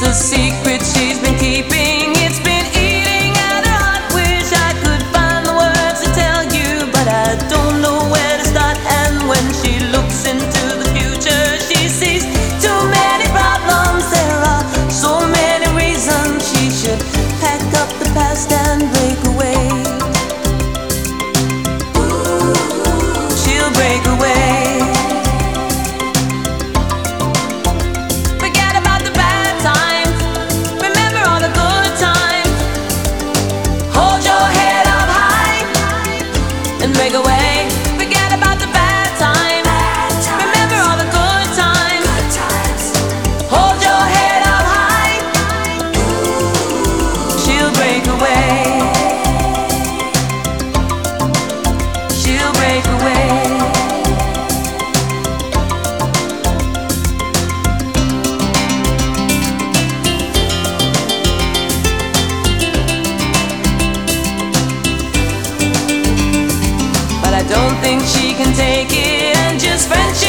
a secret she's been keeping. It's been eating at her heart. Wish I could find the words to tell you, but I don't know where to start. And when she looks into the future, she sees too many problems. There are so many reasons she should pack up the past and break away. She'll break away. Break away, forget about the bad times. Remember all the good times. Hold your head up high. She'll break away. She'll break away. I don't think she can take it, and just friendship